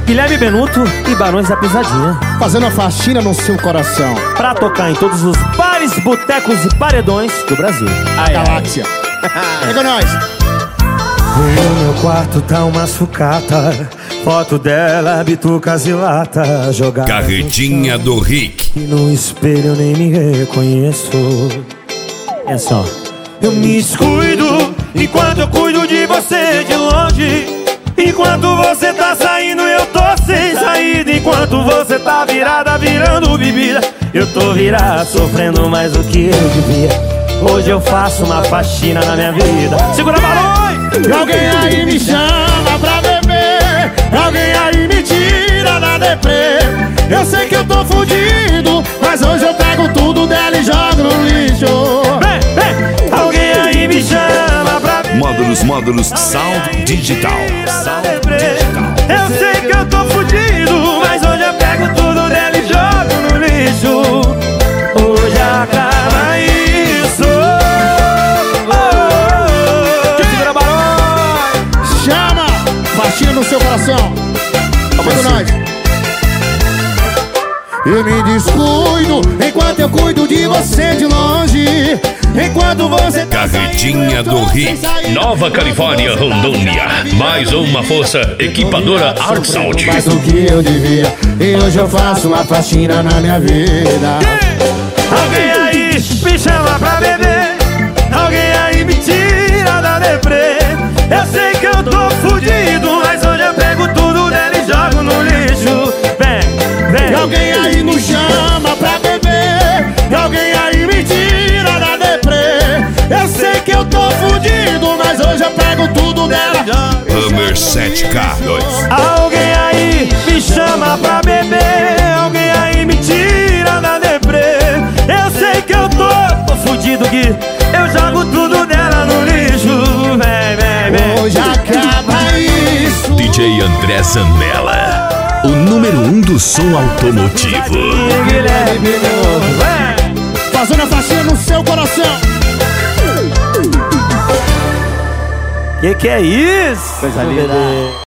Guilherme Benuto e Barões da Pisadinha, fazendo a faxina no seu coração. pra tocar em todos os bares, botecos e paredões do Brasil. Galáxia. Pega nós. No meu quarto tá uma sucata, foto dela, bitucas e lata jogada. Carretinha do Rick. E no espelho eu nem me reconheço. É só. Eu me descuido enquanto eu cuido de você de longe. Enquanto você tá saindo eu tô sem saída. Enquanto você tá virada virando bebida, eu tô virado sofrendo mais do que eu devia. Hoje eu faço uma faxina na minha vida. Segura a balão! Alguém aí me chama pra beber. Alguém aí me tira da deprê. Eu sei que eu tô fudido, mas hoje eu pego tudo dela e jogo no lixo. Alguém aí me chama pra beber. Módulos Sound Digital. Eu sei que eu tô fudido, mas hoje eu pego tudo dela e jogo no lixo. Hoje acaba isso. Segura barulho. Chama! Faxina no seu coração. Pega nós. Eu me descuido enquanto eu cuido de você de longe. Enquanto você tá Carretinha do Rick. Nova Califórnia, Rondônia. Mais uma força equipadora Art Sound. mais do que eu devia. E hoje eu faço uma faxina na minha vida. Alguém aí me chama pra beber. Alguém aí me tira da deprê. Eu sei que eu tô fudido, mas hoje eu pego tudo dela e jogo no lixo. Vem. Alguém aí nos chama pra beber. Alguém aí me tira da deprê. Eu sei que eu tô fudido, mas hoje eu pego tudo dela. Hammer 7K2. Alguém aí me chama pra beber. Alguém aí me tira da deprê. Eu sei que eu tô fudido, que eu jogo tudo dela no lixo. Vem. Hoje acaba isso. DJ André Zanella, o número 1 do som automotivo. Guilherme Benuto, Fazendo a faxina no seu coração. que é isso? Coisa linda.